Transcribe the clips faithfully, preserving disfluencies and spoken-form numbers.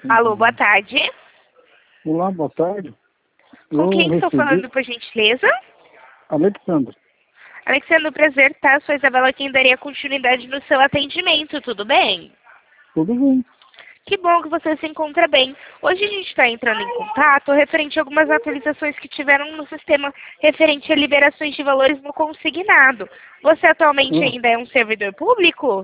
Alô, boa tarde. Olá, boa tarde. Com Eu quem estou recebi- falando, por gentileza? Alexandre. Alexandre, prazer, tá? Sou a Isabela, quem daria continuidade no seu atendimento, tudo bem? Tudo bem? Que bom que você se encontra bem. Hoje a gente está entrando em contato referente a algumas atualizações que tiveram no sistema referente a liberações de valores no consignado. Você atualmente Ah, ainda é um servidor público?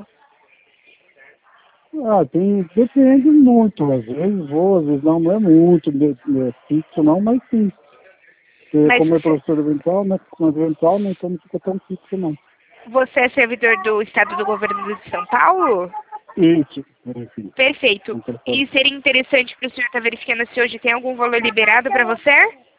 ah, tem, depende muito. Às vezes vou, às vezes não, não é muito de, de fixo não, mas sim. Porque Mas como é você, professor eventual, né? Com eventual, né, então não fica tão fixo não. você é servidor do Estado do Governo de São Paulo? Isso, enfim. Perfeito. Não quero falar. E seria interessante para o senhor estar verificando se hoje tem algum valor liberado para você?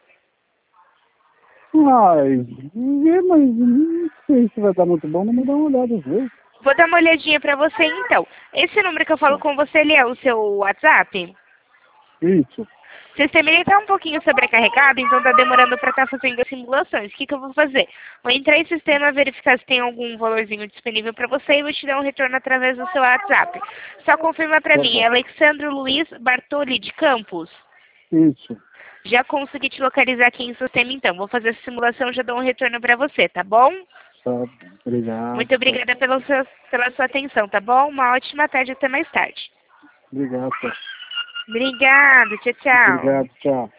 Ai, é, mas não sei se vai dar muito bom, não me dá uma olhada às vezes. Vou dar uma olhadinha para você então. Esse número que eu falo com você, ele é o seu WhatsApp? Isso. O sistema ele está um pouquinho sobrecarregado, então está demorando para estar fazendo as simulações. O que, que eu vou fazer? Vou entrar em sistema, verificar se tem algum valorzinho disponível para você e vou te dar um retorno através do seu WhatsApp. Só confirma para Tá mim, bom. é Alexandre Luiz Bartoli de Campos. Isso. Já consegui te localizar aqui em sistema então. Vou fazer a simulação e já dou um retorno para você, tá bom? Tá, obrigado. Muito Tá. obrigada pela sua, pela sua atenção, tá bom? Uma ótima tarde, até mais tarde. Obrigado. Tá. Obrigada, tchau, tchau. Obrigado, tchau.